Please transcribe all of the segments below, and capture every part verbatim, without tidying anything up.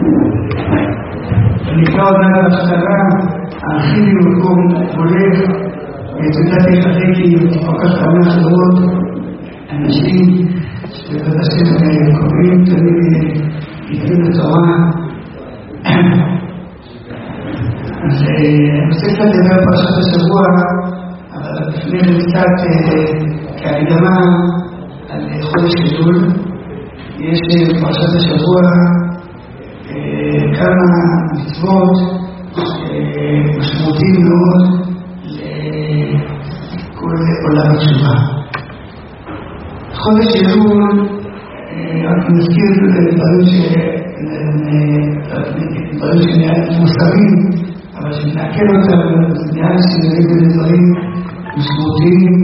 נקרא עוד מעט בהפסקה, האחים ממקום הולך, ותודעתי חזיתי כל כך כמה חברות, אנשים שבעזרת השם קוראים, תמיד יגיעו לתורה. אז אני רוצה קצת לדבר פרשת השבוע, אבל לפני זה קצת כהקדמה על חודש אלול. יש פרשת השבוע כמה מצוות משמעותיים מאוד לכל עולם התשובה. חודש אלול, רק נזכיר דברים שמוסרים, אבל שנעכל אותם, נראה שנראים בדברים משמעותיים.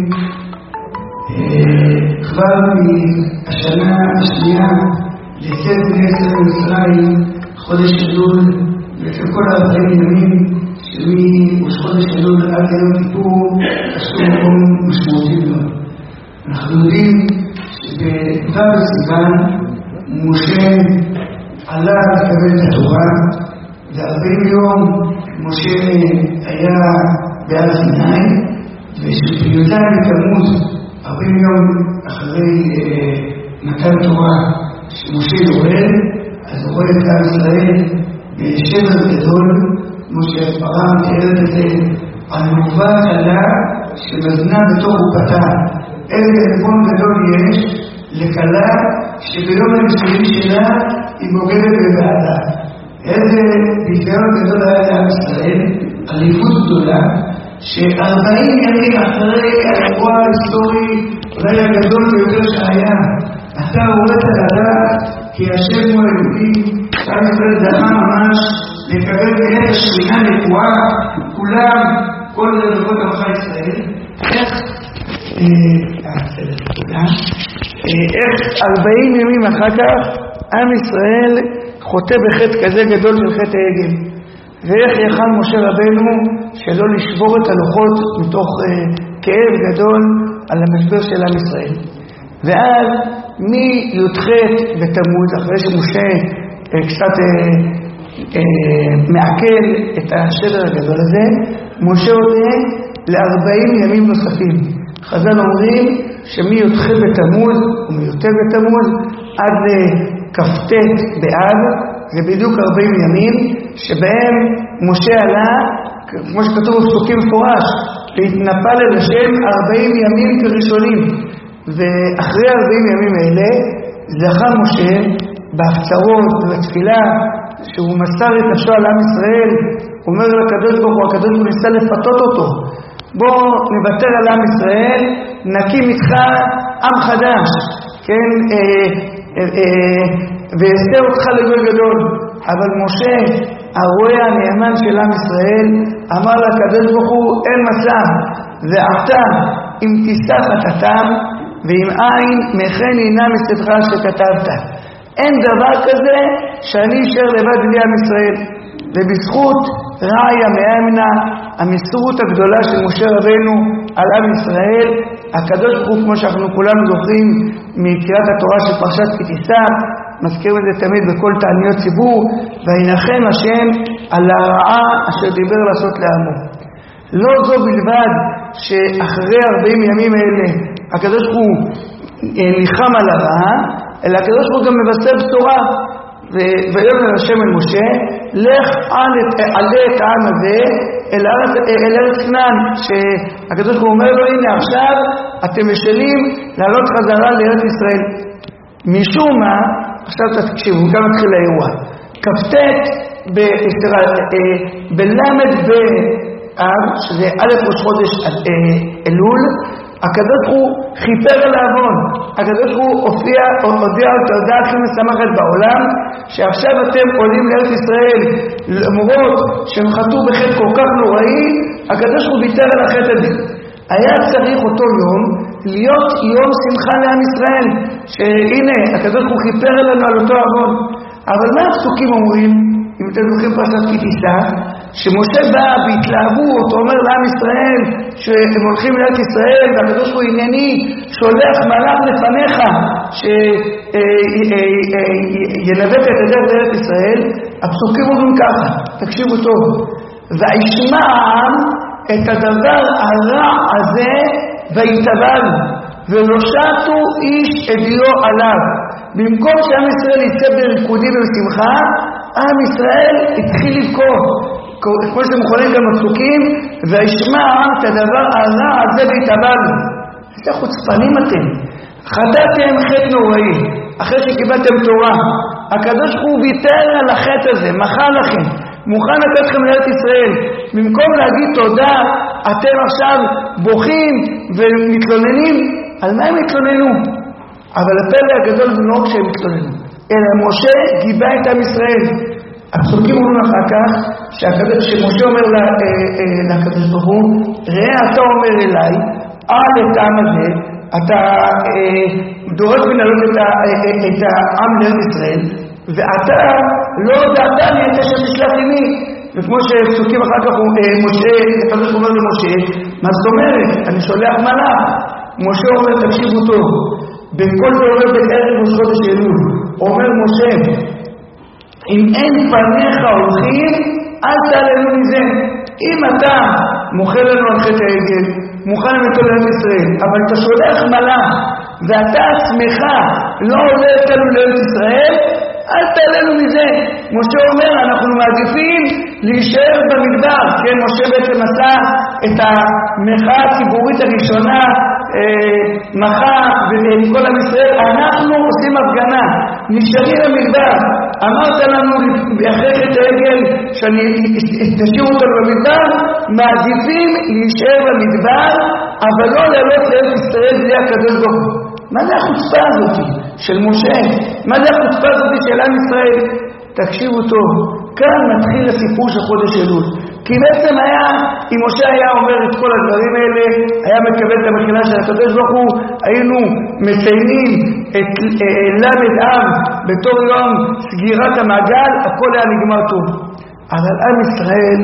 כבר מהשנה השנייה לצאת מעשר מצרים, חודש אלול, וכל הארבעים ימים שמראש חודש אלול עד יום כיפור עשו מקום משמעותי מאוד. אנחנו יודעים שבדבר בסיוון משה עלה לקבל את התורה, וארבעים יום משה היה בהר סיני, ושבי"ז בתמוז, ארבעים יום אחרי מתן תורה שמשה יורד, אז הוא רואה את עם ישראל בשבר גדול, כמו שהפרה מתארת את זה, על מעובה קלה שמזנה בתוך חופתה. איזה עלבון גדול יש לקלה שביום הנישואים שלה היא בוגדת בבעלה. איזה ביזיון גדול היה לעם ישראל, עליבות גדולה, שארבעים ימים אחרי האירוע ההיסטורי, אולי הגדול ביותר שהיה, אתה הורדת לדעת כי השם הוא אלוהים, עם ישראל זכה ממש לקבל מאלה שכינה נבואה, כולם, כל רבבות עמך ישראל. איך, איך ארבעים ימים אחר כך עם ישראל חוטא בחטא כזה גדול של חטא העגל, ואיך יכל משה רבנו שלא לשבור את הלוחות מתוך כאב גדול על המשבר של עם ישראל. ואז מי"ח בתמוז, אחרי שמשה קצת אה, אה, מעכל את השדר הגדול הזה, משה עולה לארבעים ימים נוספים. חז"ל אומרים שמי"ח בתמוז ומי"ט בתמוז עד לכ"ט באב, זה בדיוק ארבעים ימים שבהם משה עלה, כמו שכתוב בפסוקים מפורש, והתנפל אל השם ארבעים ימים כראשונים. ואחרי ארבעים ימים האלה זכה משה בהפצרות ובתפילה שהוא מסר את נפשו על עם ישראל, אומר לקדוש ברוך הוא, הקדוש ברוך הוא ניסה לפתות אותו, בוא נוותר על עם ישראל, נקים איתך עם חדש, כן, אה, אה, אה, ועשה אותך לגוי גדול. אבל משה, הרועה הנאמן של עם ישראל, אמר לקדוש ברוך הוא, אין מצב, ועתה אם תישא חטאתם ואם אין מכן הנה מסתך שכתבת. אין דבר כזה שאני אשאר לבד בלי עם ישראל. ובזכות ראיה מאמנה, המסירות הגדולה של משה רבנו על עם ישראל, הקדוש ברוך הוא, כמו שאנחנו כולנו זוכרים מקריאת התורה של פרשת כי תישא, מזכיר את זה תמיד בכל תעניות ציבור, וינחם השם על הרעה אשר דיבר לעשות לעמו. לא זו בלבד שאחרי ארבעים ימים האלה הקדוש ברוך הוא ניחם על הרעה, אלא הקדוש ברוך הוא גם מבשר בשורה, ויאמר השם אל משה, לך עלה את העם הזה אל ארץ, אל ארץ כנען, שהקדוש ברוך הוא אומר לו, הנה עכשיו אתם משלים לעלות חזרה לארץ ישראל. משום מה, עכשיו תקשיבו, כאן מתחיל האירוע, כ"ט בלמד באב, שזה א' ראש חודש אלול, הקדוש ברוך הוא חיפר על העוון. הקדוש ברוך הוא הופיע, הודיע את ההודעה הכי משמחת בעולם, שעכשיו אתם עולים לארץ ישראל, למרות שהם חטאו בחטא כל כך נוראי, הקדוש ברוך הוא ויתר על החטא הזה. היה צריך אותו יום להיות יום שמחה לעם ישראל, שהנה הקדוש ברוך הוא חיפר עלינו על אותו עוון. אבל מה הפסוקים אומרים? אם אתם זוכרים פרשת כי תישא, שמשה בא בהתלהבות, אומר לעם ישראל שהם הולכים לארץ ישראל, והקדוש ברוך הוא הנני שולח מלאך לפניך שינווט את הדרך לארץ ישראל, הפסוקים אומרים ככה, תקשיבו טוב. וישמע העם את הדבר הרע הזה ויתבל, ולא שטו איש אדיו עליו. במקום שעם ישראל יצא בריקודים ובשמחה, עם ישראל התחיל לבכות. כמו שאתם יכולים גם בפסוקים, וישמע העם את הדבר הרע הזה ויתבל. איזה חוצפנים אתם. חטאתם חטא נוראי, אחרי שקיבלתם תורה. הקדוש ברוך הוא ויתר על החטא הזה, מחל לכם, מוכן לתת לכם לארץ ישראל. במקום להגיד תודה, אתם עכשיו בוכים ומתלוננים. על מה הם התלוננו? אבל הפלא הגדול זה לא רק שהם התלוננו, אלא משה גיבה את עם ישראל. הפסוקים אומרים אחר כך, שמשה אומר לקדוש ברוך הוא, ראה אתה אומר אליי, על את העם הזה, אתה דורש בנעלות את העם לארץ ישראל, ואתה לא הודעת לי את אשר תשלח עמי. וכמו שפסוקים אחר כך משה, הקדוש אומר למשה, מה זאת אומרת? אני שולח מלאך. משה אומר, תקשיבו טוב, בכל זה אומר בערב ראש חודש אלול, אומר משה, אם אין פניך הולכים, אל תעלנו מזה. אם אתה מוכל לנו על חטא העגל, מוכן למתו לארץ ישראל, אבל אתה שולח מלאך, ואתה עצמך לא עולה אותנו לארץ ישראל, אל תעלנו מזה. משה אומר, אנחנו מעדיפים להישאר במדבר. כן, משה בעצם עשה את המחאה הציבורית הראשונה, אה, מחאה עם כל עם ישראל. אנחנו עושים הפגנה, נשארים במדבר. אמרת לנו אחרי חטא העגל שאני תשאיר אותנו במדבר, מעדיפים להישאר במדבר, אבל לא לעלות לארץ ישראל בלי הקדוש ברוך הוא. מה זה החוצפה הזאת של משה? מה זה החוצפה הזאת של עם ישראל? תקשיבו טוב, כאן מתחיל הסיפור של חודש אלול. כי בעצם היה, אם משה היה אומר את כל הדברים האלה, היה מקבל את המחילה של הקדוש ברוך הוא, היינו מציינים את למד אב בתור יום סגירת המעגל, הכל היה נגמר טוב. אבל עם ישראל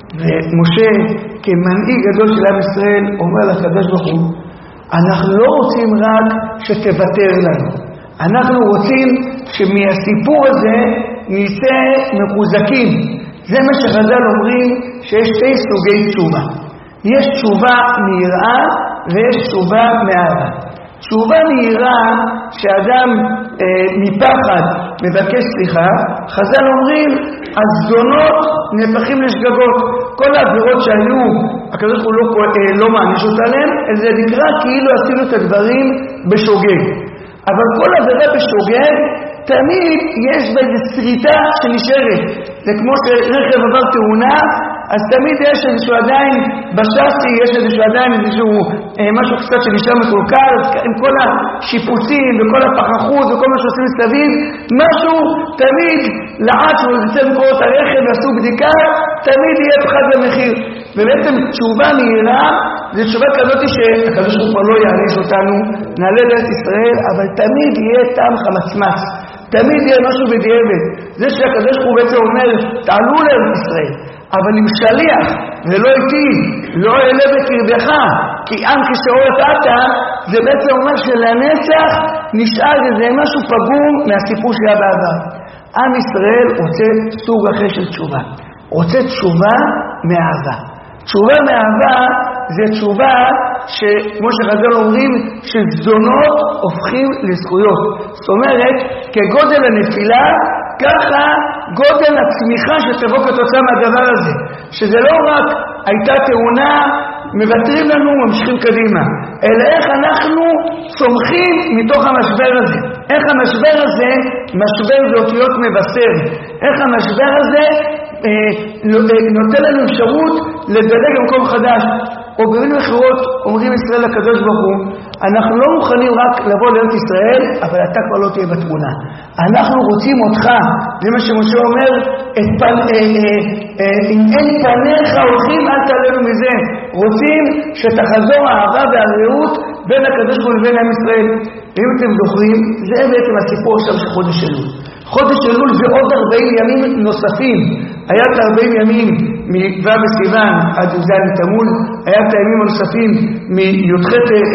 ומשה כמנהיג גדול של עם ישראל אומר לקדוש ברוך הוא, אנחנו לא רוצים רק שתוותר לנו, אנחנו רוצים שמהסיפור הזה נצא מחוזקים. זה מה שחז"ל אומרים, שיש שתי סוגי תשובה. יש תשובה מיראה ויש תשובה מאהבה. תשובה מיראה, שאדם אה, מפחד מבקש סליחה, חז"ל אומרים, הזדונות נהפכים לשגגות. כל העבירות שהיו, הקדוש ברוך הוא לא, אה, לא מעניש אותם, זה נקרא כאילו עשינו את הדברים בשוגג. אבל כל עבירה בשוגג, תמיד יש באיזו שריטה שנשארת. זה כמו שרכב עבר תאונה, אז תמיד יש איזשהו עדיין בשסי, יש איזשהו עדיין איזשהו אה, משהו קצת שנשאר מקולקל, עם כל השיפוצים וכל הפחחות וכל מה שעושים מסביב, משהו תמיד לעד שהוא יוצא למכור את הרכב ועשו בדיקה, תמיד יהיה פחד במחיר. ובעצם תשובה מהירה, זה תשובה כזאת שהקדוש ברוך הוא לא יעניש אותנו, נעלה לארץ ישראל, אבל תמיד יהיה טעם חמצמץ. תמיד יהיה משהו בדיעבד. זה שהקדוש ברוך הוא בעצם אומר, תעלו לארץ ישראל, אבל עם שליח, ולא איתי, לא אעלה בקרבך, כי עם כשאורת אתה, זה בעצם אומר שלנצח נשאר איזה משהו פגום מהסיפור שהיה בעבר. עם ישראל רוצה סוג אחר של תשובה. רוצה תשובה מאהבה. תשובה מאהבה זה תשובה שכמו שחז"ל אומרים, שזדונות הופכים לזכויות. זאת אומרת, כגודל הנפילה, ככה גודל הצמיחה שתבוא כתוצאה מהדבר הזה. שזה לא רק הייתה תאונה, מבטרים לנו, ממשיכים קדימה. אלא איך אנחנו צומחים מתוך המשבר הזה. איך המשבר הזה, משבר זה אותיות מבשר. איך המשבר הזה אה, נותן לנו אפשרות לדלג במקום חדש. או במילים אחרות אומרים ישראל לקדוש ברוך הוא, אנחנו לא מוכנים רק לבוא לארץ ישראל, אבל אתה כבר לא תהיה בתמונה. אנחנו רוצים אותך, זה מה שמשה אומר, את פן, אה, אה, אה, אם אין פניך הולכים אל תעלנו מזה. רוצים שתחזור האהבה והרעות בין הקדוש ברוך הוא לבין עם ישראל. ואם אתם זוכרים, זה בעצם הסיפור עכשיו של חודש אלול. חודש אלול זה עוד ארבעים ימים נוספים. היה את ארבעים ימים מו' בסיוון עד י"ז תמוז, היה את הימים הנוספים מי"ח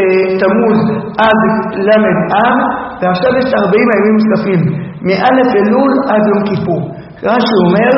תמוז עד ל' אב, ועכשיו יש ארבעים הימים נוספים מא' אלול עד יום כיפור. רש"י אומר,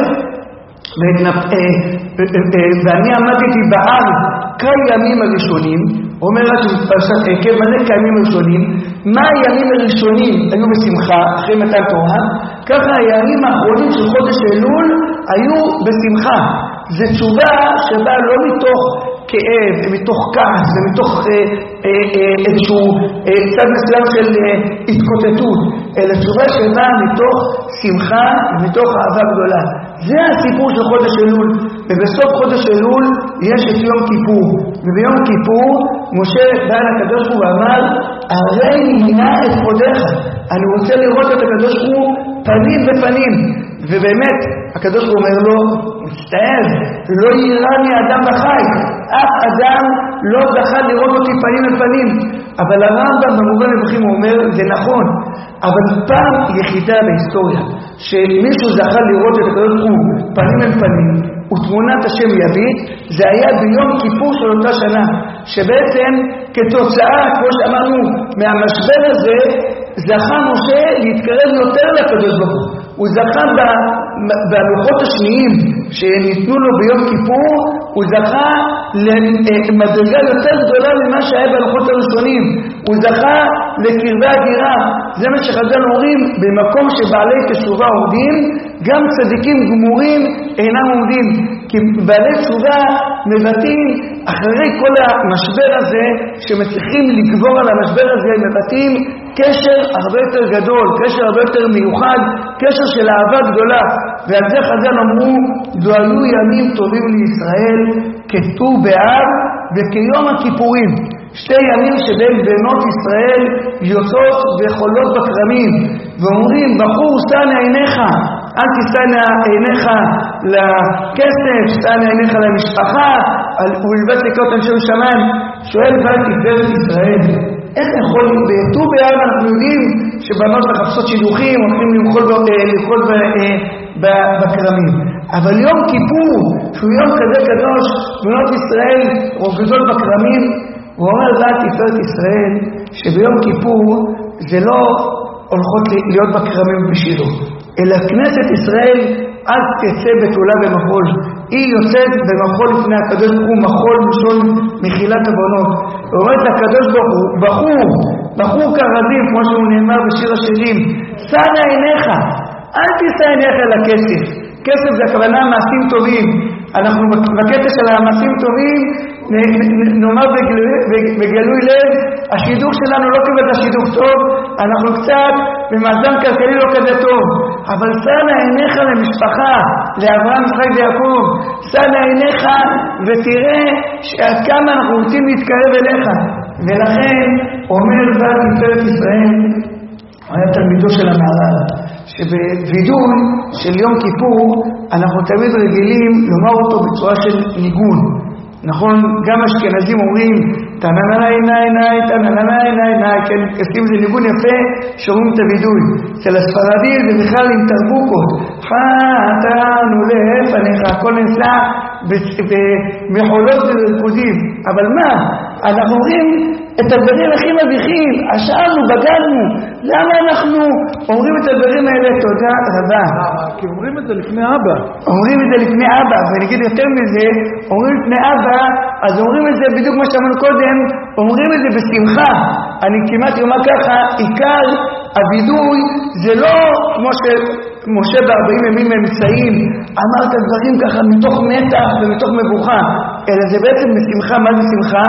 ואני עמדתי בהר כימים הראשונים, אומר רש"י בפרשת עקב, מה זה כימים הראשונים? מה הימים הראשונים היו בשמחה אחרי מתן תורה? ככה הימים האחרונים של חודש אלול היו בשמחה. זו תשובה שבאה לא מתוך כאב, מתוך כעס ומתוך אה, אה, אה, איזשהו אה, צד מסוים של אה, התקוטטות, אלא תשובה שבאה מתוך שמחה ומתוך אהבה גדולה. זה הסיפור של חודש אלול, ובסוף חודש אלול יש את יום כיפור, וביום כיפור משה בא לקדוש ברוך הוא ואמר, הרי נמנע את כבודך, אני רוצה לראות את הקדוש ברוך הוא פנים בפנים. ובאמת הקדוש ברוך הוא אומר לו, מצטער, לא יראני אדם בחי, אף אדם לא זכה לראות אותי פנים בפנים. אבל הרמב"ם במורה נבוכים הוא אומר, זה נכון, אבל פעם יחידה בהיסטוריה שמישהו זכה לראות את הקדוש ברוך הוא פנים בפנים ותמונת השם יביט, זה היה ביום כיפור של אותה שנה, שבעצם כתוצאה, כמו שאמרנו, מהמשבר הזה זכה משה להתקרב יותר לקדוש ברוך הוא. הוא זכה בלוחות השניים שניתנו לו ביום כיפור, הוא זכה למדרגה יותר גדולה ממה שהיה בלוחות הראשונים, הוא זכה לקרבה אדירה. זה מה שחז"ל אומרים, במקום שבעלי תשובה עומדים, גם צדיקים גמורים אינם עומדים, כי בעלי תשובה מבטאים אחרי כל המשבר הזה, שמצליחים לגבור על המשבר הזה, מבטאים קשר הרבה יותר גדול, קשר הרבה יותר מיוחד, קשר של אהבה גדולה. ועל זה חז"ל אמרו, זו היו ימים טובים לישראל כט"ו באב וכיום הכיפורים, שתי ימים שבהם בנות ישראל יוצאות וחולות בכרמים ואומרים, בחור סתנה עיניך, אל תסתנה עיניך לכסף, סתנה עיניך למשפחה, ולבט לקרות אנשי שמיים. שואל בעל תפארת ישראל, איך יכול, בט"ו באב אנחנו יודעים שבנות מחפשות שידוכים, הולכים לאכול בכרמים, אבל יום כיפור, שהוא יום כזה קדוש, בנות ישראל רוקדות בכרמים, הוא אומר בעל תפארת ישראל שביום כיפור זה לא הולכות להיות בכרמים בשילו, אלא כנסת ישראל אל תצא בתולה במחול, היא יוצאת במחול לפני הקדוש ברוך הוא, מחול משון מחילת עוונות. הוא אומר לקדוש ברוך הוא, בחור, בחור כרזים, כמו שהוא נאמר בשיר השירים, סתנה עיניך, אל תישא עיניך לכסף. כסף זה הכוונה מעשים טובים. אנחנו בקטע של המעשים טובים נאמר בגלוי לב, השידוך שלנו לא כבד השידוך טוב, אנחנו קצת במאזן כלכלי לא כזה טוב, אבל סתנה עיניך למשפחה, לאברהם יצחק ויעקב, סתנה עיניך ותראה שעד כמה אנחנו רוצים להתקרב אליך. ולכן אומר בעל תפארת ישראל, היה תלמידו של המהר"ל, שבווידוי של יום כיפור אנחנו תמיד רגילים לומר אותו בצורה של ניגון. נכון, גם אשכנזים אומרים תנננה עיני עיני, תנננה עיני עיני, כן, עושים זה ניגון יפה שאומרים את הווידוי. אצל הספרדים זה בכלל עם תרבוקות, חתנו לפניך, הכל נעשה במחולות וריקודים. אבל מה? אנחנו אומרים את הדברים הכי מביכים, אשרנו, בגדנו. למה אנחנו אומרים את הדברים האלה? תודה רבה. כי אומרים את זה לפני אבא. אומרים את זה לפני אבא, ונגיד יותר מזה, אומרים לפני אבא, אז אומרים את זה בדיוק מה שאמרנו קודם, אומרים את זה בשמחה. אני כמעט אומר ככה, עיקר הווידוי זה לא כמו שמשה בארבעים ימים ממצאים, אמר את הדברים ככה מתוך מתח ומתוך מבוכה, אלא זה בעצם בשמחה. מה זה שמחה?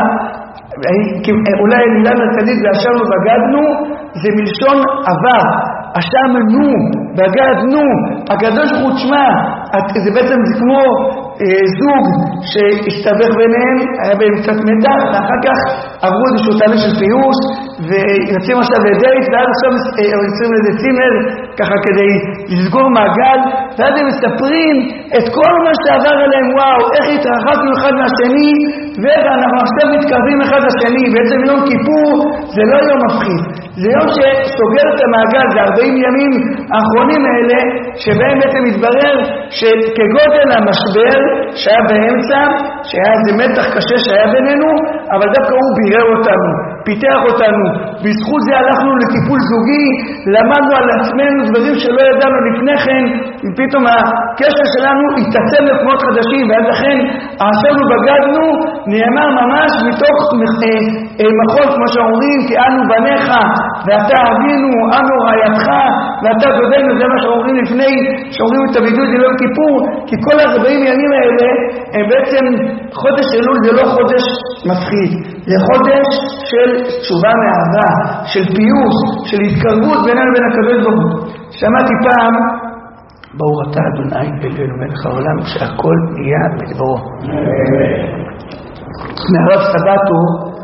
אולי המילה מרכזית ואשרנו בגדנו זה מלשון עבר, אשרנו בגדנו, הקדוש ברוך הוא תשמע, זה בעצם זה כמו אה, זוג שהשתבח ביניהם, היה בהם קצת מתח, ואחר כך עברו איזשהו תהליך של פיוס ויוצאים עכשיו לדייט, ואז עכשיו אה, יוצאים לאיזה צימר ככה כדי לסגור מעגל, ואז הם מספרים את כל מה שעבר עליהם, וואו, איך התרחקנו אחד מהשני ואיך אנחנו עכשיו מתקרבים אחד לשני. בעצם יום כיפור זה לא יום מפחיד, זה יום שסוגר את המעגל, זה ארבעים ימים האחרונים האלה שבהם בעצם מתברר שכגודל המשבר שהיה באמצע, שהיה איזה מתח קשה שהיה בינינו, אבל דווקא הוא בירר אותנו. פיתח אותנו, בזכות זה הלכנו לטיפול זוגי, למדנו על עצמנו דברים שלא ידענו לפני כן, ופתאום הקשר שלנו התעצם למקומות חדשים, ואז לכן אשרנו בגדנו, נאמר ממש מתוך מחול, כמו שאומרים, כי אנו בניך ואתה אבינו, אנו רעייתך ואתה דודנו, זה מה שאומרים לפני שאומרים את הבידוד ליום כיפור, כי כל ארבעים ימים האלה הם בעצם, חודש אלול זה לא חודש מפחיד, זה חודש של תשובה מאהבה, של פיוס, של התקרבות בינינו לבין הקדוש ברוך הוא. שמעתי פעם, ברוך אתה אדוני אלוהינו מלך העולם, שהכל נהיה בדברו. מהרב סבתו,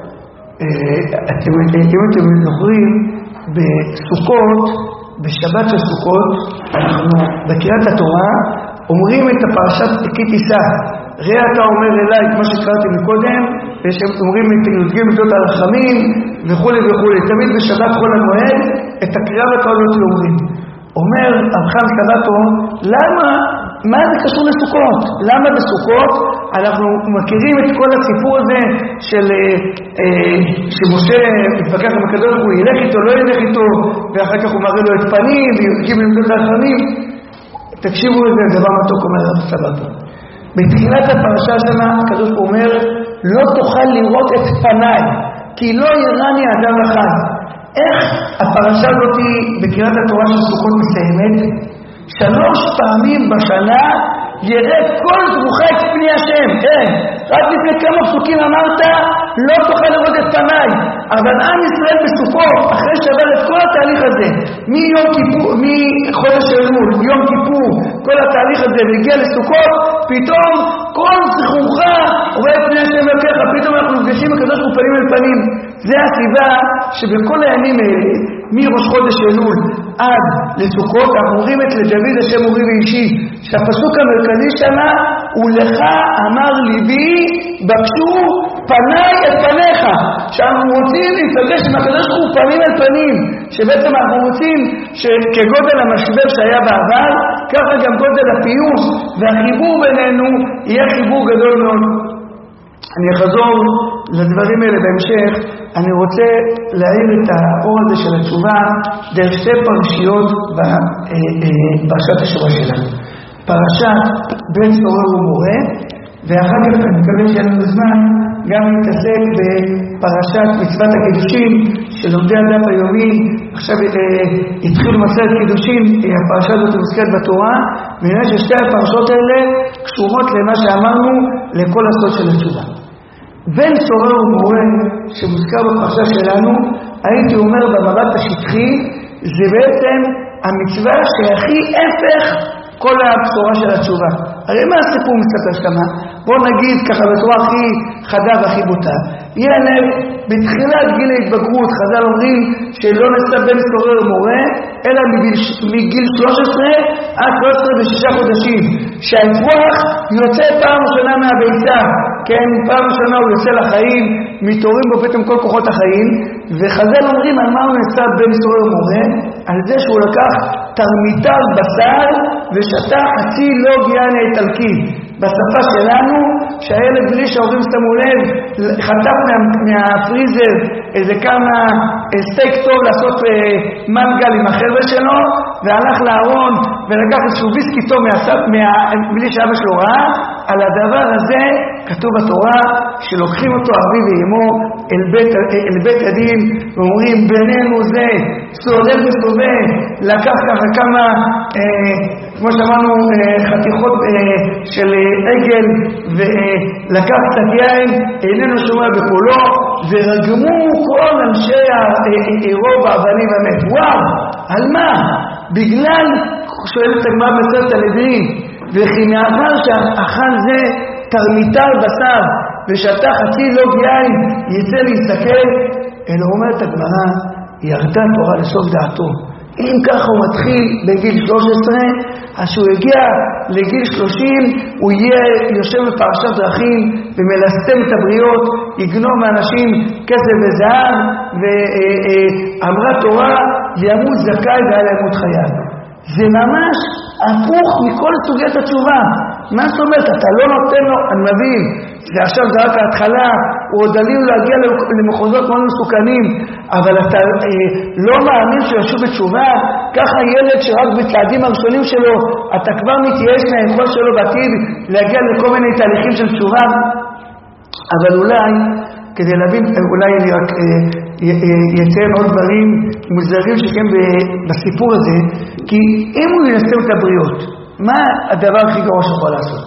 אם אתם זוכרים, בסוכות, בשבת של סוכות, אנחנו בקריאת התורה אומרים את הפרשת כי תישא. ראה אתה אומר אליי, כמו שקראתי מקודם, אומרים י"ג מידות הרחמים וכו' וכו'. תמיד בשבת חול המועד את הקריאה והתורה לא אומרים. אומר אברהם סבתו, למה, מה זה קשור לסוכות? למה בסוכות אנחנו מכירים את כל הסיפור הזה של אה, שמשה מתווכח עם הקדוש ברוך הוא, ילך איתו, לא ילך איתו, ואחר כך הוא מראה לו את פנים, וי"ג מידות הרחמים. תקשיבו לזה, דבר מתוק אומר אברהם סבתו. בתחילת הפרשה שמה הקדוש ברוך הוא אומר, לא תוכל לראות את פניי, כי לא יראני אדם אחד. איך הפרשה הזאת בקריאת התורה של סוכות מסיימת? שלוש פעמים בשנה יראה כל זרוחה את פני השם. אין, רק לפני כמה פסוקים אמרת, לא תוכל לראות את פניי. אבל עם ישראל בסוכות, אחרי שעבר את כל התהליך הזה, מיום כיפור, מחודש אלול, יום כיפור, כל התהליך הזה, והגיע לסוכות, פתאום כל זרוחה רואה את פני השם ולקח, פתאום אנחנו נפגשים הקדוש ברוך הוא פנים אל פנים. זה הסיבה שבכל הימים האלה, מראש חודש אלול עד לסוכות, אנחנו אומרים את לדוד השם אורי ואישי, שהפסוק המרכזי שמה הוא לך אמר ליבי בקשו פניי את פניך, שאנחנו רוצים להתפגש עם הקדוש ברוך הוא פנים אל פנים, שבעצם אנחנו רוצים שכגודל המשבר שהיה בעבר, ככה גם גודל הפיוס והחיבור בינינו יהיה חיבור גדול מאוד. אני אחזור לדברים האלה בהמשך. אני רוצה להעיר את האור הזה של התשובה דרך שתי פרשיות בפרשת השבוע שלנו. פרשת בן סורר ומורה, ואחר כך אני מקווה שיהיה לנו זמן גם להתעסק בפרשת מצוות הקידושים של לומדי הדף היומי. עכשיו התחילו מסכת קידושים, הפרשה הזאת מוזכרת בתורה, ונראה ששתי הפרשות האלה קשורות למה שאמרנו לכל הסוד של התשובה. בן סורר ומורה שמוזכר בפרשה שלנו, הייתי אומר במבט השטחי, זה בעצם המצווה שהכי הפך כל הבשורה של התשובה. הרי מה הסיפור מספר שמה? בואו נגיד ככה בצורה הכי חדה והכי בוטה. ילד בתחילת גיל ההתבגרות, חז"ל אומרים שלא נעשה בן סורר ומורה, אלא מגיל, מגיל שלוש עשרה עד שלוש עשרה ושישה חודשים. שהאפרוח יוצא פעם ראשונה מהביצה, כן, פעם ראשונה הוא יוצא לחיים, מתעוררים בו פתאום כל כוחות החיים, וחז"ל אומרים על מה הוא נעשה בן סורר ומורה? על זה שהוא לקח תרמיתיו בשר ושתה חצי לוג יין האיטלקי. בשפה שלנו, שהילד בלי שההורים שמו לב, חטף מה, מהפריזר איזה כמה סטייק טוב לעשות אה, מנגל עם החבר'ה שלו, והלך לארון ולקח איזשהו ויסקי טוב מהסף, מה, בלי שאבא שלו ראה. על הדבר הזה כתוב בתורה שלוקחים אותו אבי ואמו אל בית, אל בית הדין ואומרים בינינו זה סורר וסובב, לקח ככה כמה אה, כמו שאמרנו אה, חתיכות אה, של אה, עגל ולקח קצת יין, איננו שומע בקולו, ורגמו כל אנשי העירוב האבנים המת. וואו, על מה? בגלל, שואלת הגמרא בספר הנדרים, וכי מאחר שאכל זה תרמיתיו בשר ושתה חצי לוג יין יצא להסתכל, אלא אומרת הגמרא, ירדה תורה לסוף דעתו. אם ככה הוא מתחיל בגיל שלוש עשרה, אז שהוא הגיע לגיל שלושים, הוא יהיה יושב בפרשת דרכים ומלסתם את הבריות, יגנוב מאנשים כסף וזהב, ואמרה תורה, ימות זכאי ועל ימות חייו. זה ממש הפוך מכל סוגיית התשובה. מה זאת אומרת? אתה לא נותן לו, אני מבין, זה עכשיו זה רק ההתחלה, הוא עוד עלול להגיע למחוזות מאוד מסוכנים, אבל אתה אה, לא מאמין שהוא ישוב בתשובה. ככה ילד שרק בצעדים הראשונים שלו אתה כבר מתייאש מהיכולת שלו בעתיד להגיע לכל מיני תהליכים של תשובה. אבל אולי כדי להבין, אולי אני רק יציין עוד דברים מוזרים שכן בסיפור הזה, כי אם הוא ינסה את הבריות, מה הדבר הכי גרוע שיכול לעשות?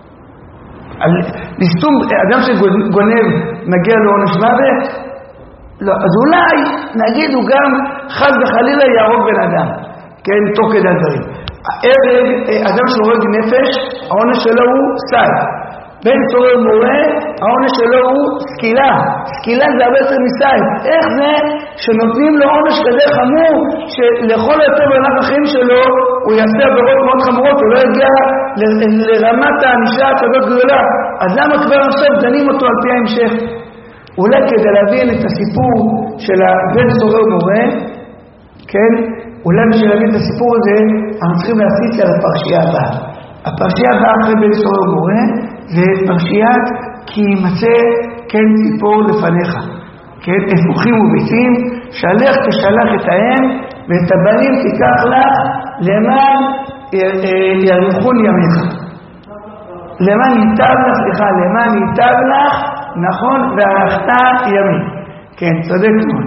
לסתום, אדם שגונב מגיע לו עונש מוות? לא, אז אולי נגיד הוא גם חד וחלילה יהרוג בן אדם, כן, תוך כדי הדברים. הערב, אדם שהורג נפש, העונש שלו הוא סייג. בן צורר מורה, העונש שלו הוא סקילה. סקילה זה הרבה יותר מסייג. איך זה שנותנים לו עונש כזה חמור, שלכל היותר במהלך החיים שלו הוא יעשה עבירות מאוד חמורות, הוא לא יגיע לרמת הענישה כזאת גדולה. אז למה כבר עכשיו דנים אותו על פי ההמשך? אולי כדי להבין את הסיפור של הבן צורר מורה, כן? אולי בשביל להבין את הסיפור הזה, אנחנו צריכים להסיס על הפרשייה הבאה. הפרשייה הבאה אחרי בן צורר מורה, זה פרשיית כי ימצא כן ציפור לפניך, כן, אפוחים וביצים, שלח תשלח את האם ואת הבנים תיקח לך למען יאריכון ימיך, למען ייטב לך, סליחה, למען ייטב לך, נכון, וארכת ימים. כן, צודק מאוד.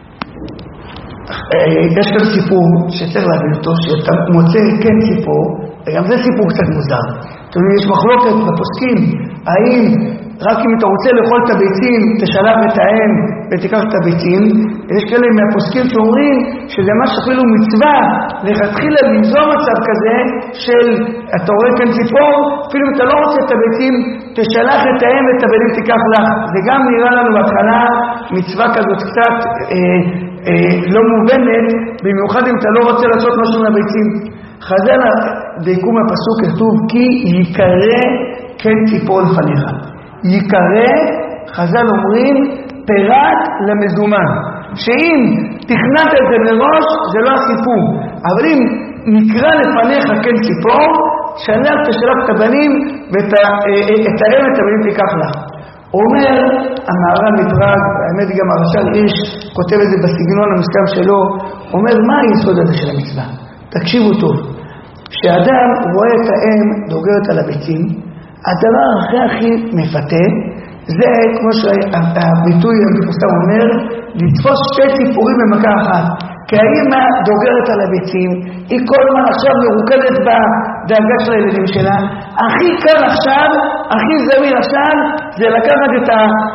יש כאן סיפור שצריך להבין אותו, שאתה מוצא כן ציפור, וגם זה סיפור קצת מוזר. יש מחלוקת בפוסקים, האם רק אם אתה רוצה לאכול את הביצים, תשלח את האם ותיקח את הביצים. יש כאלה מהפוסקים שאומרים שזה מה שאפילו מצווה, לכתחילה ליזום מצב כזה של, אתה רואה כאן ציפור, אפילו אם אתה לא רוצה את הביצים, תשלח את האם ואת הבנים תיקח לך. זה גם נראה לנו בהתחלה מצווה כזאת קצת אה, אה, לא מובנת, במיוחד אם אתה לא רוצה לעשות משהו מהביצים. חז"ל דייקו מהפסוק כתוב כי יקרא כן ציפור לפניך. יקרא, חז"ל אומרים, פירת למזומן. שאם תכנת את זה מראש, זה לא הסיפור. אבל אם נקרא לפניך כן ציפור, שלח תשלח את הבנים ואת האם את הבנים תיקח לך. אומר המהר"ל מדרג, האמת גם הרש"ל הירש כותב את זה בסגנון המוסכם שלו, אומר מה היסוד הזה של המצווה? תקשיבו טוב, כשאדם רואה את האם דוגרת על הביצים, הדבר הכי הכי מפתה, זה כמו שהביטוי המפורסם אומר, לתפוס שתי ציפורים במכה אחת. כי האמא דוגרת על הביצים, היא כל הזמן עכשיו מרוקדת בדאגה של הילדים שלה. הכי קל עכשיו, הכי זמין עכשיו, זה לקחת את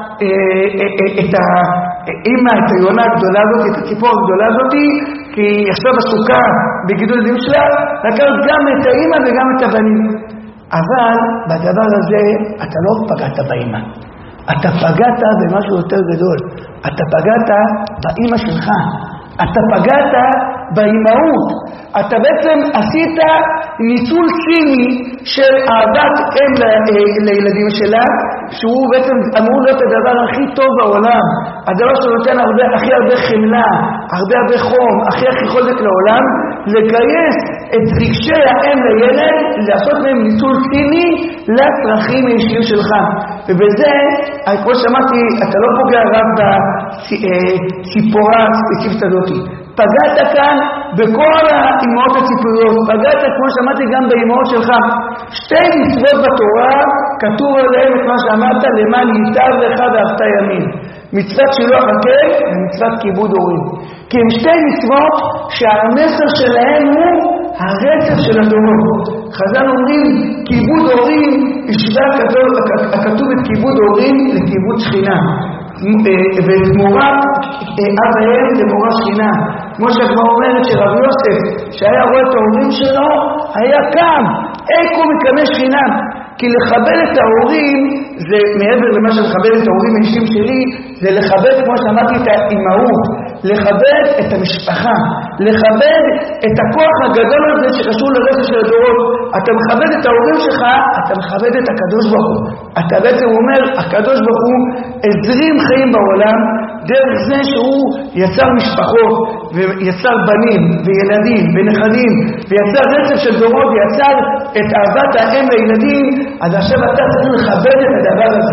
האמא, את היונה הגדולה הזאת, את הציפור הגדולה הזאת, כי היא עכשיו עסוקה בגידול ילדים שלה, לקחת גם את האמא וגם את הבנים. אבל בדבר הזה אתה לא פגעת באמא, אתה פגעת במשהו יותר גדול, אתה פגעת באמא שלך, אתה פגעת באימהות, אתה בעצם עשית ניצול ציני של אהבת אם לילדים שלה, שהוא בעצם אמור להיות הדבר הכי טוב בעולם, הדבר שנותן הרבה, הכי הרבה חמלה, הרבה הרבה חום, הכי הכי חוזק לעולם, לגייס את רגשי האם לילד, לעשות מהם ניצול ציני לצרכים האישיים שלך. ובזה, כמו שאמרתי, אתה לא פוגע רק בציפורה הספציפית הזאת. פגעת כאן בכל האימהות הציפוריות, פגעת כמו שאמרתי גם באימהות שלך. שתי מצוות בתורה כתוב עליהם את מה שאמרת, למען ייטב לך ואהבת ימים. מצוות שילוח הקל ומצוות כיבוד הורים. כי הם שתי מצוות שהמסר שלהם הוא הרצף של הדורות. חז"ל אומרים כיבוד הורים, השווה הכתוב את כיבוד הורים לכיבוד שכינה. ותמורת אב ואם למורה שכינה. כמו שכבר אומרת שרב יוסף שהיה רואה את ההורים שלו היה קם איכו מקנה שכינה. כי לכבד את ההורים זה מעבר למה שלכבד את ההורים האישיים שלי, זה לכבד כמו שאמרתי את האימהות, לכבד את המשפחה, לכבד את הכוח הגדול הזה שקשור לרצף של הדורות. אתה מכבד את ההורים שלך, אתה מכבד את הקדוש ברוך הוא. אתה בעצם אומר הקדוש ברוך הוא הזרים חיים בעולם דרך זה שהוא יצר משפחות ויצר בנים וילדים ונכדים ויצר רצף של דורות ויצר את אהבת האם לילדים. אז עכשיו אתה צריך לכבד את הדבר הזה.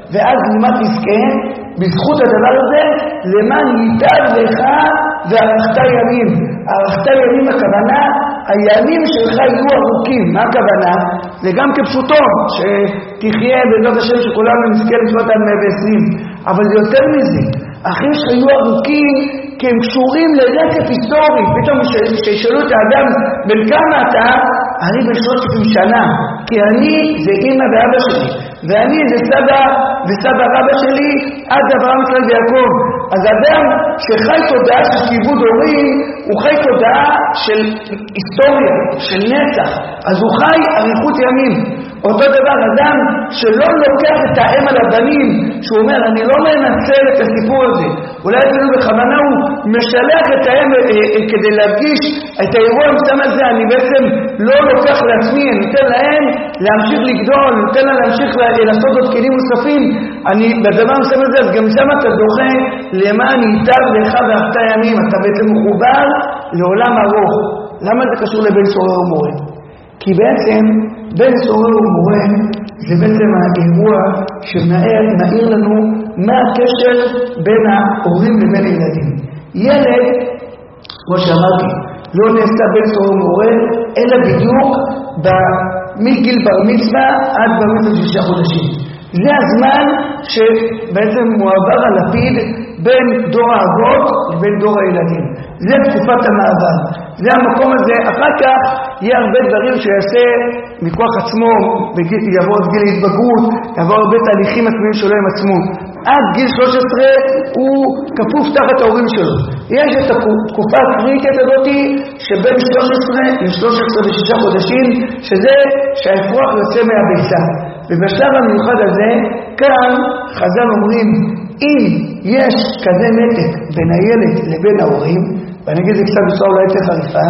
ואז למה תזכה? בזכות הדבר הזה, למען ייטב לך וערכת ימים. ערכת ימים הכוונה, הימים שלך יהיו ארוכים. מה הכוונה? זה גם כפשוטו, שתחיה בעזרת השם שכולנו נזכה לחיות עד מאה ועשרים. אבל זה יותר מזה, החיים שלך יהיו ארוכים כי הם קשורים לרצף היסטורי. פתאום שישאלו את האדם בין כמה אתה, אני בשלושת אלפים שנה, כי אני זה אמא ואבא שלי, ואני זה סבא וסבא רבא שלי עד אברהם יצחק ויעקב. אז אדם שחי תודעה של כיבוד הורים, הוא חי תודעה של היסטוריה, של נצח, אז הוא חי אריכות ימים. אותו דבר אדם שלא לוקח את האם על הבנים, שהוא אומר אני לא מנצל את הסיפור הזה, אולי אפילו בכוונה הוא משלח את האם אה, אה, כדי להפגיש את האירוע המסתם הזה, אני בעצם לא לוקח לעצמי, אני נותן להם להמשיך לגדול, נותן להם להמשיך לעשות עוד כלים נוספים, אני בדבר המסתם הזה, אז גם שם אתה דוחה למען ייטב לך וערכת ימים, אתה בעצם מחובר לעולם ארוך. למה זה קשור לבן סורר ומורה? כי בעצם בן סורר ומורה זה בעצם האירוע שמאיר לנו מה הקשר בין ההורים לבין הילדים. ילד, כמו שאמרתי, לא נעשה בן סורר ומורה, אלא בדיוק מגיל בר מצווה עד בר מצווה שישה חודשים. זה הזמן שבעצם מועבר הלפיד בין דור האבות לבין דור הילדים. זה תקופת המעבר. זה המקום הזה. אחר כך יהיה הרבה דברים שיעשה מכוח עצמו, יעבור את גיל ההתבגרות, יעבור הרבה תהליכים עצמיים שלו עם עצמו. עד גיל שלוש עשרה הוא כפוף תחת ההורים שלו. יש את התקופה הקריטית הזאת שבין שלוש עשרה ל-שלוש עשרה ושישה חודשים, שזה שהאפרוח יוצא מהביצה. ובשלב המיוחד הזה, כאן חז"ל אומרים, אם יש כזה נתק בין הילד לבין ההורים, ואני אגיד את זה קצת בצורה אולי יותר חריפה,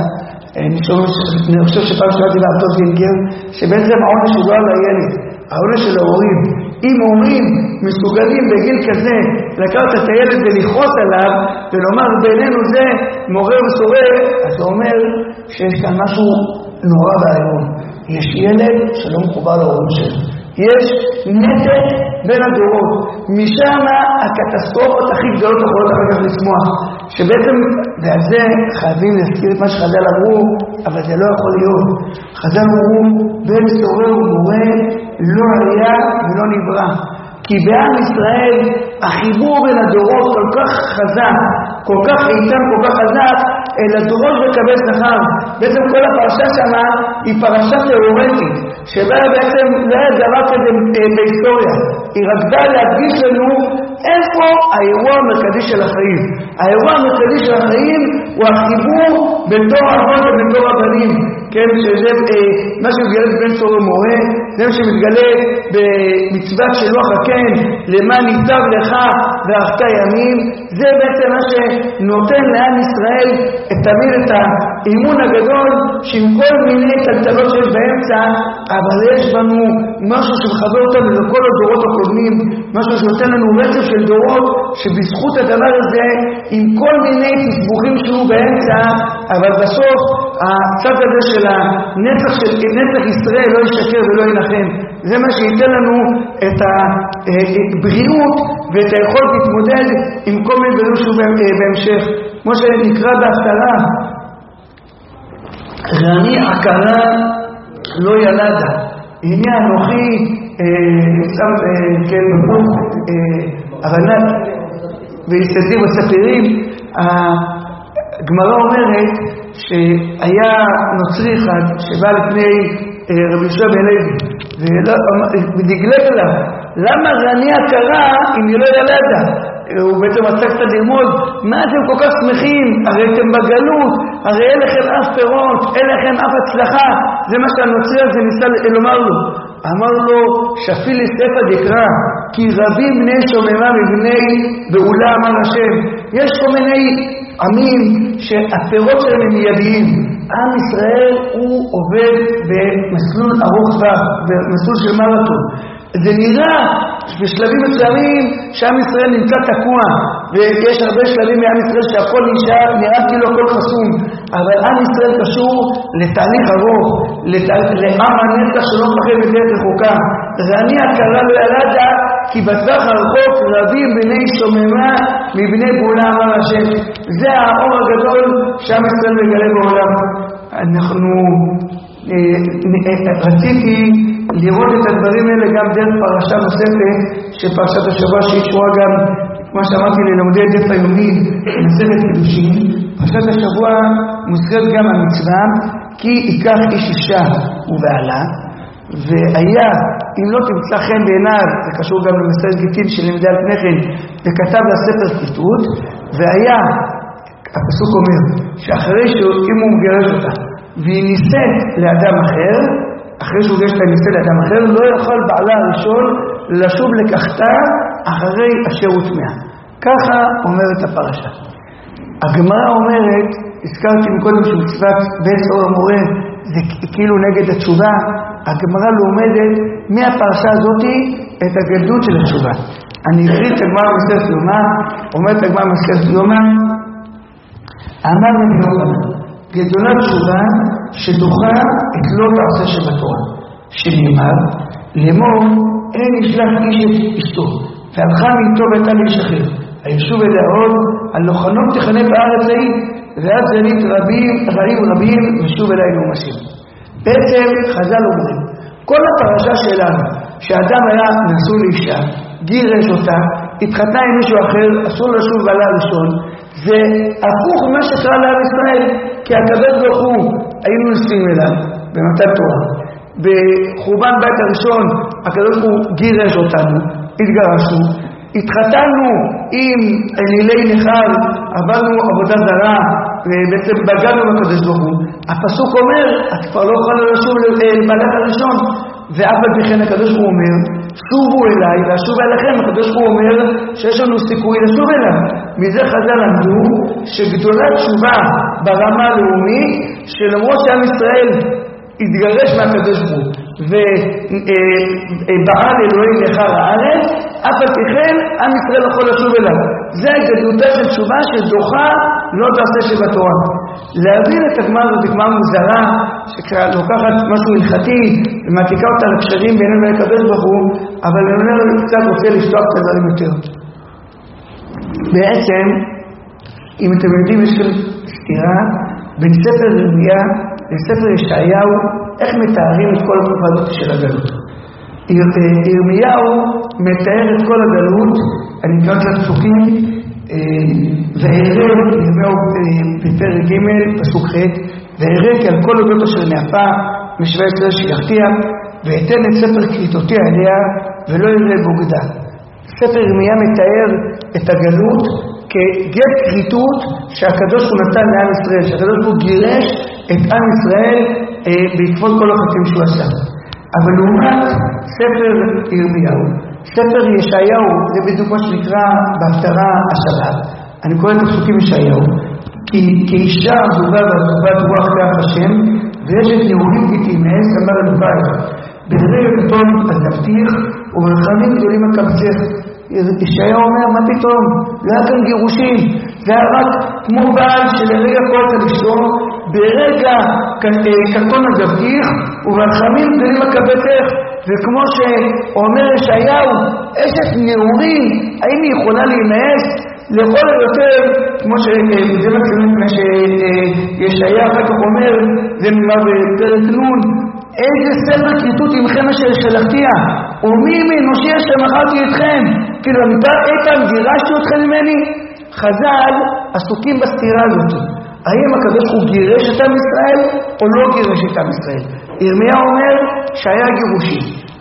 אני חושב שפעם שמעתי לארטוס גינגר, שבעצם העונש הוא לא על הילד, העונש של ההורים. אם הורים מסוגלים בגיל כזה לקחת את הילד ולכעוס עליו, ולומר בינינו זה מורה וסורר, אז זה אומר שיש כאן משהו נורא והיום. יש ילד שלא מחובר להורים שלו. יש נתק בין הדורות. משם הקטסטרופות הכי גדולות יכולות אחר כך לצמוח. שבעצם, ועל זה חייבים להזכיר את מה שחז"ל אמרו, אבל זה לא יכול להיות. חז"ל אמרו, בן סורר ומורה לא היה ולא נברא. כי בעם ישראל החיבור בין הדורות כל כך חזק, כל כך איתן, כל כך חזק, אל הדורות וקבל שכר. בעצם כל הפרשה שמה היא פרשה תיאורטית, שבה בעצם לא היה דבר כזה בהיסטוריה. היא רק באה להדגיש לנו איפה האירוע המרכזי של החיים. האירוע המרכזי של החיים הוא החיבור בין דור האבות ובין דור הבנים. כן, שזה אה, מה שמתגלה בבן סורר ומורה, זה מה שמתגלה במצוות של לוח הקן, למען ייטב לך וערכת ימים. זה בעצם מה שנותן לעם ישראל את תמיד את האימון הגדול, שעם כל מיני טלטלות שיש באמצע, אבל יש בנו משהו שמחבר אותנו לכל הדורות הקודמים, משהו שנותן לנו רצף של דורות, שבזכות הדבר הזה, עם כל מיני תסבוכים שהוא באמצע, אבל בסוף הצד הזה של הנצח של נצח ישראל לא ישקר ולא ינחם. זה מה שייתן לנו את הבריאות ואת היכולת להתמודד עם כל מיני דברים שהוא בהמשך. כמו שנקרא בהפטרה, רני עקרה לא ילדה, הנה אנוכי שם כן בבוק ארנת ויסדים וספירים. הגמרא אומרת שהיה נוצרי אחד שבא לפני רבי יהושע בן לוי ודגלג עליו, למה רני עקרה אם היא לא ילדה? הוא בעצם עשה קצת ללמוד, מה אתם כל כך שמחים? הרי אתם בגלות, הרי אין לכם אף פירות, אין לכם אף הצלחה. זה מה שהנוצרי הזה ניסה לומר לו. אמר לו, שפיל לספר דקרא, כי רבים בני שוממה מבני בעולה אמר השם. יש כל מיני עמים שהפירות שלהם הם מיידיים. עם ישראל הוא עובד במסלול ארוך טווח, במסלול של מרתון. זה נראה בשלבים מסוימים שעם ישראל נמצא תקוע, ויש הרבה שלבים מעם ישראל שהכל נשאר, נראה כאילו הכל חסום, אבל עם ישראל קשור לתהליך ארוך, לעם הנצח שלא מפחד בדרך רחוקה. רני עקרה לא ילדה, כי בטווח הרחוק רבים בני שוממה מבני גאולה אמר השם. זה האור הגדול שעם ישראל מגלה בעולם. אנחנו רציתי לראות את הדברים האלה גם דרך פרשה נוספת שפרשת השבוע שישורה גם כמו שאמרתי ללמדי דף היומי מסכת קידושין. פרשת השבוע מוזכרת גם המצווה כי ייקח איש אישה ובעלה, והיה אם לא תמצא חן בעיניו, זה קשור גם למסכת גיטין שלמדה על פני כן, וכתב לה ספר כיתות. והיה הפסוק אומר שאחרי שאם הוא מגרש אותה והיא נישאת לאדם אחר, אחרי שהוא גרש אותה נישאת לאדם אחר, לא יכול בעלה הראשון לשוב לקחתה אחרי אשר הוטמעה. ככה אומרת הפרשה. הגמרא אומרת, הזכרתי מקודם שמצוות בית אור המורה זה כאילו נגד התשובה. הגמרא לומדת מהפרשה הזאת את הגדלות של התשובה. אני אקריא את הגמרא במסכת יומא. אומרת הגמרא במסכת יומא, אמר רבי יוחנן, גדולה תשובה שדוחה את לא תעשה שבתורה, שנאמר לאמור אין ישלח איש את אשתו והלכה מאיתו והייתה לאיש אחר, הישוב אליה עוד הלא חנוק תכנה בארץ ההיא ואז זנית רבים רעים רבים ושוב אליי נאומשים. בעצם חז"ל אומרים כל הפרשה שלנו שאדם היה נשוי לאישה, גירש אותה, התחתנה עם מישהו אחר, אסור לשוב בעלה ראשון, זה הפוך ממה שקרה לעם ישראל. כי הקדוש ברוך הוא היינו נשואים אליו במתן תורה, בחורבן בית הראשון הקדוש ברוך הוא גירש אותנו, התגרשנו, התחתנו עם אלילי נחל, עברנו עבודה זרה ובעצם בגדנו בקדוש ברוך הוא. הפסוק אומר את כבר לא יכולה לשוב לבעלך הראשון, ואף על פי כן הקדוש ברוך הוא אומר שובו אליי ואשוב אליכם. הקדוש ברוך הוא אומר שיש לנו סיכוי לשוב אליו. מזה חז"ל למדו שגדולה תשובה ברמה הלאומית, שלמרות שעם ישראל התגרש מהקדוש ברוך הוא ובעל אלוהים לאחר הארץ, אף על פי כן עם ישראל יכול לשוב אליו. זה גדלותה של תשובה שדוחה לא תעשה שבתורה. להבין את הגמרא הזאת, גמרא מוזרה שלוקחת משהו הלכתי ומעתיקה אותה לקשרים בינינו לבין הקדוש ברוך הוא, אבל אני קצת רוצה לפתוח את הדברים יותר. בעצם אם אתם יודעים יש כאן סתירה בין ספר ירמיה לספר ישעיהו, איך מתארים את כל התקופה הזאת של הגלות. ירמיהו מתאר את כל הגלות, אני קורא את הפסוקים, ואראה, ירמיהו בפרק ג' פסוק ח', ואראה כי על כל אודות אשר נאפה משווה ישראל שילחתיה, ואתן את ספר כריתותיה אליה ולא יראה בוגדה. ספר ירמיה מתאר את הגלות כגט כריתות שהקדוש הוא נתן לעם ישראל, שהקדוש הוא גירש את עם ישראל אה, בעקבות כל החטאים שהוא עשה. אבל לעומת ספר ירמיהו, ספר ישעיהו, זה בדיוק מה שנקרא בהפטרה השבת. אני קורא את הפסוקים ישעיהו, כי כאישה עזובה ועזובת רוח כך השם, ויש את נעורים כתימס, אמר אלוהי, בדרך כתוב אז תבטיח, וברחמים גדולים הקבצך. ישעיהו אומר, מה פתאום? לא היה כאן גירושים, זה היה רק כמו בעל שלרגע כל את אשתו, ברגע קטון הדבתיך, וברחמים גדולים הקבצך. וכמו שאומר ישעיהו, אשת נעורים, האם היא יכולה להימאס? לכל היותר, כמו שזה מקסימים, כמו שישעיהו אחר כך אומר, זה נאמר בפרק נון, איזה ספר כריתות עמכם אשר שלחתיה, ומי מאנושי אשר מכרתי אתכם, כאילו אני פעם איתן גירשתי אתכם ממני. חז"ל עסוקים בסתירה הזאת, האם הקדוש הוא גירש את עם ישראל או לא גירש את עם ישראל? ירמיה אומר שהיה גירושים,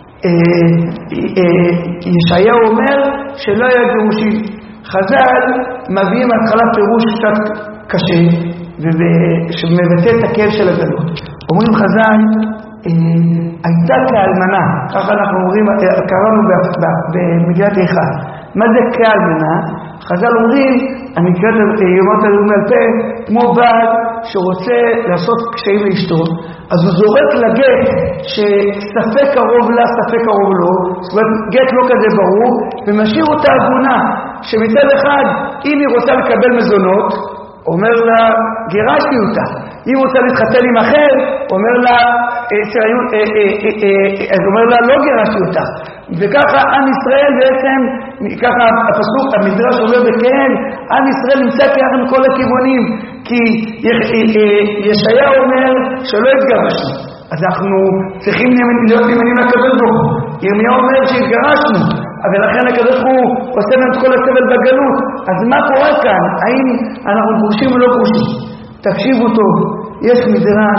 ישעיהו אומר שלא היה גירושים. חז"ל מביאים התחלה פירוש קצת קשה שמבטא את הכאב של הגלות. אומרים חז"ל הייתה כאלמנה, ככה אנחנו אומרים, קראנו במגילת איכה. מה זה כאלמנה? חז"ל אומרים, אני אקרא את יומות הלאומי על פה, כמו בעל שרוצה לעשות קשיים לאשתו, אז הוא זורק לגט שספק קרוב לה, ספק קרוב לו, זאת אומרת גט לא כזה ברור, ומשאיר אותה עגונה, שמצד אחד אם היא רוצה לקבל מזונות, אומר לה גירשתי אותה, אם רוצה להתחתן עם אחר, אומר לה, אז אומר לה לא גירשתי אותה. וככה עם ישראל בעצם, ככה הפסוק, המדרש אומר בכן, עם ישראל נמצא ככה מכל הכיוונים, כי ישעיה אומר שלא התגרשנו, אז אנחנו צריכים להיות נאמנים לקדוש ברוך הוא. ירמיהו אומר שהתגרשנו, אבל לכן הקדוש ברוך הוא עושה לנו את כל הסבל בגלות. אז מה קורה כאן? האם אנחנו גרושים או לא גרושים? תקשיבו טוב, יש מדרש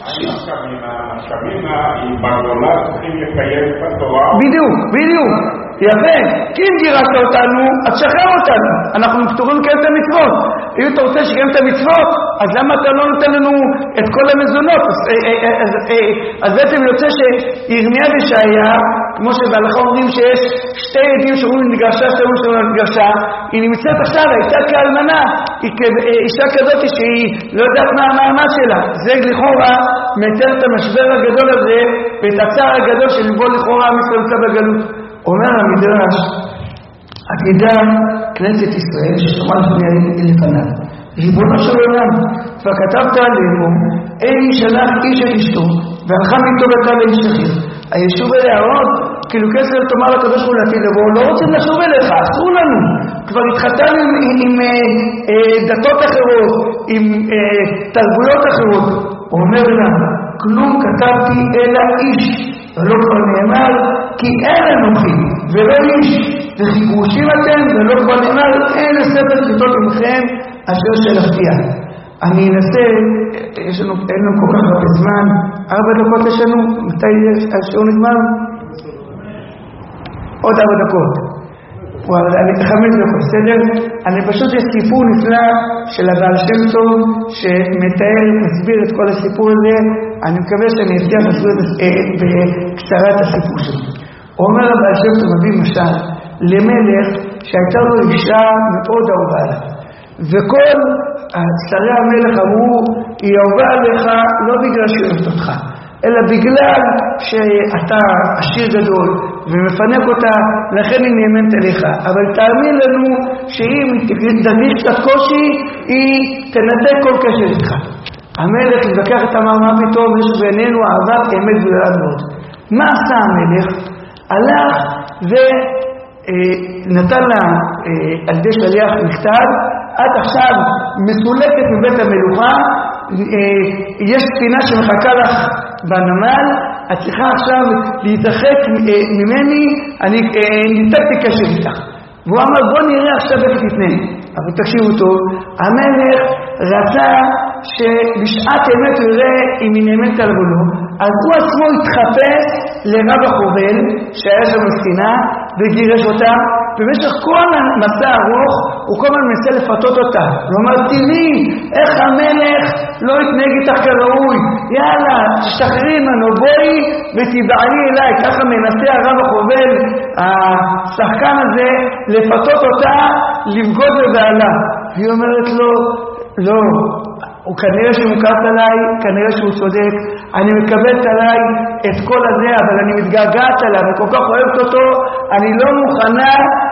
בדיוק, בדיוק, יפה, כי אם גירשת אותנו, אז שחרר אותנו, אנחנו פטורים לקיים את המצוות. אם אתה רוצה שקיים את המצוות, אז למה אתה לא נותן לנו את כל המזונות? אז, אז, אז בעצם יוצא שירמיה וישעיה, כמו שבהלכה אומרים שיש שתי עדים שאומרים נגרשה, שתי עדים שאומרים נגרשה, היא נמצאת עכשיו, הייתה כאלמנה, היא אישה כזאת שהיא לא יודעת מה המעמד שלה. זה לכאורה מתאר את המשבר הגדול הזה ואת הצער הגדול של לבוא לכאורה עם ישראל נמצא בגלות. אומר המדרש, עתידה כנסת ישראל ששומעת לפניו, ריבונו של עולם, וכתבת עלינו, אין שלח איש את אשתו, והלכה מטובתה לאיש אחר. הישוב אלי הרוב, כאילו כסר תאמר לקדוש ברוך הוא לעתיד לבוא, לא רוצים לשוב אליך, אסור לנו. כבר התחתנו עם, עם, עם אה, אה, דתות אחרות, עם אה, תרבויות אחרות. הוא אומר לה, כלום כתבתי אלא איש, ולא כבר נאמר, כי אין אנוכי, ולא איש, וכי גרושים אתם, ולא כבר נאמר, אין הספר כיתות עמכם, אשר שלחתיה. אני אנסה, יש לנו, אין לנו כל כך הרבה זמן, ארבע דקות יש לנו, מתי השעון נגמר? עוד ארבע דקות. אני חמש דקות, בסדר? אני פשוט יש סיפור נפלא של הבעל שם טוב שמתאר, מסביר את כל הסיפור הזה. אני מקווה שאני אצליח להסביר בקצרה את הסיפור שלו. אומר הבעל שם טוב, מביא משל למלך שהייתה לו אישה מאוד אהובה עליו, וכל שרי המלך אמרו, היא אהובה עליך לא בגלל שהיא אוהבת אותך, אלא בגלל שאתה עשיר גדול ומפנק אותה, לכן היא נאמנת אליך. אבל תאמין לנו שאם תרגיש קצת קושי, היא תנתק כל קשר איתך. המלך התווכח את אמר, מה פתאום, יש בינינו אהבת אמת גדולה מאוד. מה עשה המלך? הלך ונתן לה על ידי שליח מכתב, עד עכשיו מסולקת מבית המלוכה, יש ספינה שמחכה לך בנמל, את צריכה עכשיו להתרחק ממני, אני ניתקתי קשר איתך. והוא אמר, בוא נראה עכשיו איך תתנהג. אבל תקשיבו טוב, המלך רצה שבשעת אמת הוא יראה אם היא נאמנת עליו או לא, אז הוא עצמו התחפש לרב החובל שהיה שם בספינה וגירש אותה. במשך כל המסע ארוך הוא כל הזמן מנסה לפתות אותה, הוא אמר, תראי איך המלך לא יתנהג איתך כראוי, יאללה תשתחררי ממנו, בואי ותבעלי אליי. ככה מנסה הרב החובל, השחקן הזה, לפתות אותה לבגוד בבעלה. והיא אומרת לו, לא, הוא כנראה שמוכרת עליי, כנראה שהוא צודק, אני מקבלת עליי את כל הזה, אבל אני מתגעגעת עליו וכל כך אוהבת אותו, אני לא מוכנה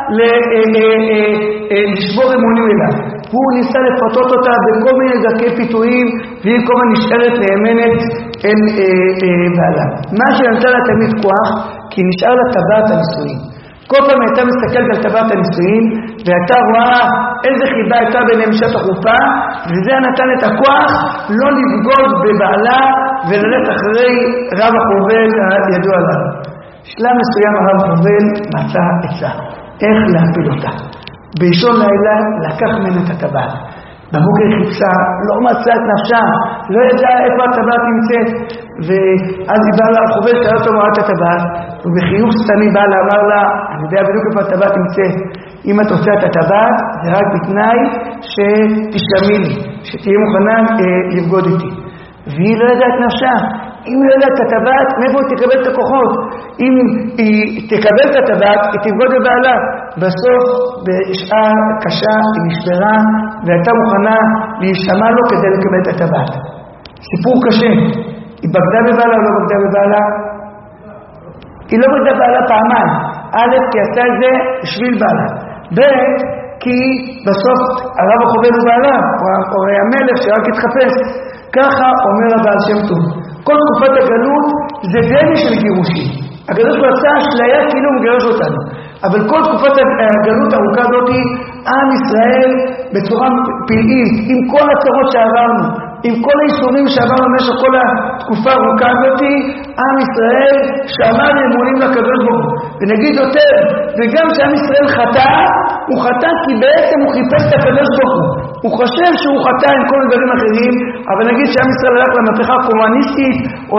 לשבור אמונים אליו. הוא ניסה לפתות אותה בכל מיני דרכי פיתויים, והיא כל הזמן נשארת נאמנת אל בעלה. מה שנתן לה תמיד כוח, כי נשאר לה טבעת הנישואין. כל פעם הייתה מסתכלת על טבעת הנישואין, והייתה רואה איזה חיבה הייתה ביניהם בשעת החופה, וזה נתן את הכוח לא לבגוד בבעלה וללכת אחרי רב החובל הידוע לה. שלב מסוים הרב החובל מצא עצה, איך להפיל אותה. באישון לילה לקח ממנו את הטבעת. בבוקר חיפשה, לא מצא את נפשה, לא ידע איפה הטבעת נמצאת. ואז היא באה לרב החובל, שאלה אותו מראה את הטבעת, ובחיוך סתני באה לה, אמר לה, אני יודע בדיוק איפה הטבעת נמצאת. אם את עושה את הטבעת, זה רק בתנאי שתשלמי לי, שתהיה מוכנה אה, לבגוד איתי. והיא לא ידעה את נפשה. אם היא לא ידעה את הטבעת, מאיפה היא תקבל את הכוחות? אם היא תקבל את הטבעת, היא תבגוד בבעלה. בסוף, בשעה קשה, היא נשברה, והייתה מוכנה להישמע לו כדי לקבל את הטבעת. סיפור קשה. היא בגדה בבעלה או לא בגדה בבעלה? היא לא בגדה בבעלה פעמיים. א', כי עשה את זה בשביל בעלה. ב', כי בסוף הרב החובל הוא בעלה, או הרי המלך שרק התחפש. ככה אומר הבעל שם טוב. כל תקופת הגלות זה דמה של גירושים. הקדוש ברוך הוא עשה אשליה כאילו הוא מגרש אותנו. אבל כל תקופת הגלות הארוכה הזאת, עם ישראל בצורה פלאית, עם כל הצרות שעברנו, עם כל האיסורים שעברנו במשך כל התקופה הארוכה הזאת, עם ישראל שמר אמונים לקדוש ברוך הוא. ונגיד יותר, וגם שעם ישראל חטא, הוא חטא כי בעצם הוא חיפש את הקדוש ברוך הוא. הוא חושב שהוא חטא עם כל דברים אחרים, אבל נגיד שעם ישראל הלך למהפכה הקומוניסטית, או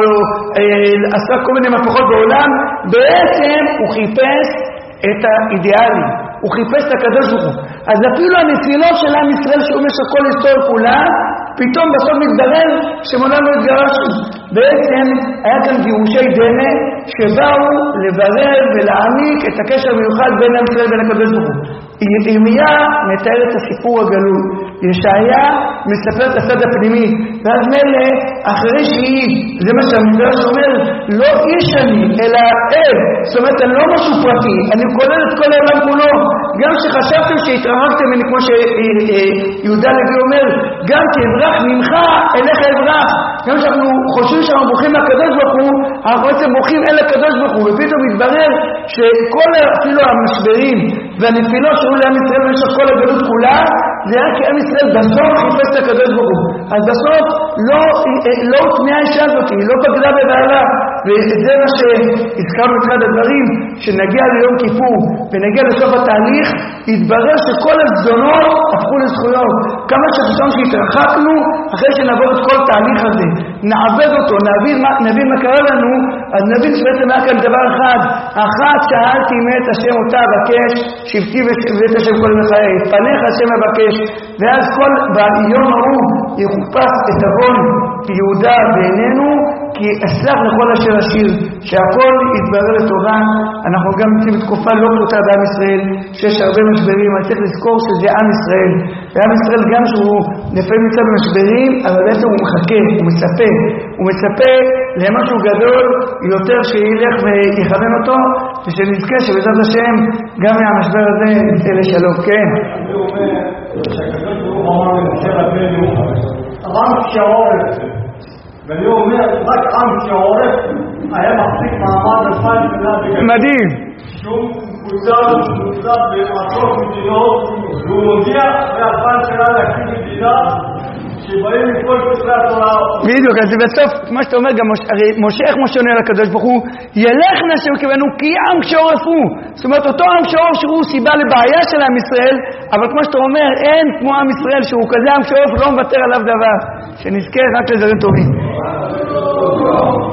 אה, עשה כל מיני מהפכות בעולם, בעצם הוא חיפש את האידיאלי, הוא חיפש את הקדוש ברוך הוא. אז אפילו הנפילות של עם ישראל שהוא במשך כל היסטוריה כולה, פתאום בסוף מתברר שמעולם לא התגרשנו. בעצם היה כאן גירושי דמה שבאו לברר ולהעמיק את הקשר המיוחד בין עם ישראל ובין הקדוש ברוך הוא. ירמיה מתאר את הסיפור הגלוי, ישעיה מספר את הצד הפנימי, ואז מלא אחרי שהיא, זה מה שהמדרש אומר, לא איש אני אלא אב, זאת אומרת אני לא משהו פרטי, אני כולל את כל העולם כולו. גם שחשבתם שהתרחקתם ממני, כמו שיהודה לוי אומר, גם כי אברח ממך אליך אברח. גם שאנחנו חושבים שאנחנו בוכים לקדוש ברוך הוא, אנחנו בעצם בוכים אל הקדוש ברוך הוא, ופתאום מתברר שכל אפילו המשברים והנפילות שהיו לעם ישראל במשך כל הגלות כולה, זה היה כי עם ישראל בסוף חיפש את הקדוש ברוך הוא. אז בסוף לא, לא הוטמעה האישה הזאת, היא לא פגדה בבעלה, וזה מה שהזכרנו אחד הדברים, שנגיע ליום כיפור ונגיע לסוף התהליך, יתברר שכל הזדונות הפכו לזכויות. כמה שחשבנו שהתרחקנו, אחרי שנעבור את כל תהליך הזה, נעבד אותו, נבין מה, נבין מה קרה לנו, אז נבין שבעצם היה כאן דבר אחד, אחת שאלתי מת השם אותה אבקש, שבטי ואת השם כל מחיי, פניך השם אבקש, ואז כל ביום ההוא יחופש את עוון יהודה בעינינו, כי אסלח לכל אשר אשיר, שהכל יתברר לטובה. אנחנו גם נמצאים בתקופה לא פשוטה בעם ישראל, שיש הרבה משברים, אבל צריך לזכור שזה עם ישראל. ועם ישראל גם שהוא לפעמים נמצא במשברים, אבל בעצם הוא מחכה, הוא מצפה. הוא מצפה למשהו גדול יותר שילך ויכוון אותו, ושנזכה שבעזרת השם גם מהמשבר הזה נצא לשלום. כן. אני אומר שהקדוש ברוך הוא אמר למשה רבנו, עם שהעורף, ואני אומר, רק עם שהעורף היה מחזיק מעמד אלפיים שנה בגלל מדהים. שהוא מקוזר ומוצב בעשרות מדינות, והוא מודיע אחרי אלפיים שנה להקים מדינה שבאים מכל ספרי התורה. בדיוק, אז בסוף, כמו שאתה אומר, גם הרי משה, איך משה עונה לקדוש ברוך הוא, ילך נשם כיוונו כי עם כשעורף הוא. זאת אומרת, אותו עם כשעורף שהוא סיבה לבעיה של עם ישראל, אבל כמו שאתה אומר, אין כמו עם ישראל שהוא כזה עם כשעורף, לא מוותר עליו דבר. שנזכה רק לדברים טובים.